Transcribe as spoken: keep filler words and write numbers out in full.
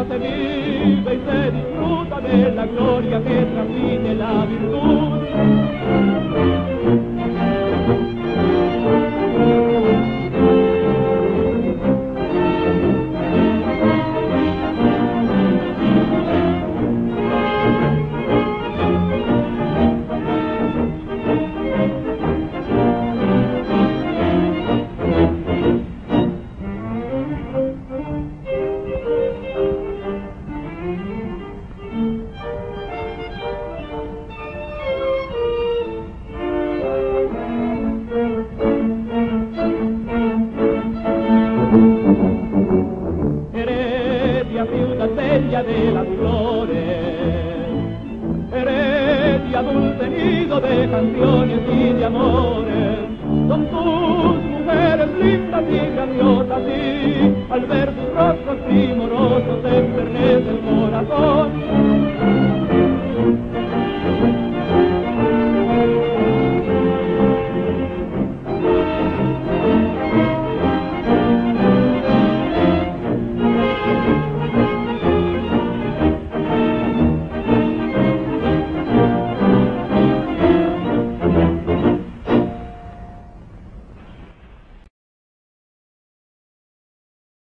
se vive y se disfruta de la gloria que transmite la virtud. Ciudad bella de las flores, Heredia, dulce nido de canciones y de amores, son tus mujeres lindas y grandiosas y al ver sus rostros primorosos